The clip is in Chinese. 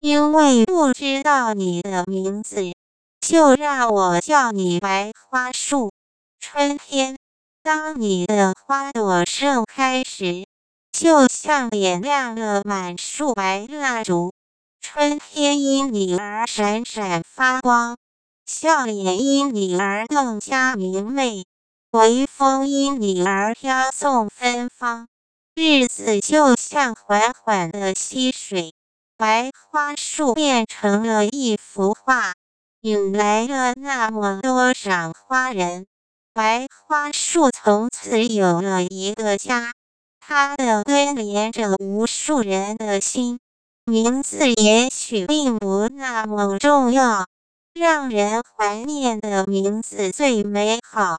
因为不知道你的名字，就让我叫你白花树。春天，当你的花朵盛开时，就像点亮了满树白蜡烛。春天因你而闪闪发光，笑脸因你而更加明媚，微风因你而飘送芬芳。日子就像缓缓的溪水，白花树变成了一幅画，引来了那么多赏花人。白花树从此有了一个家，它的根连着无数人的心。名字也许并不那么重要，让人怀念的名字最美好。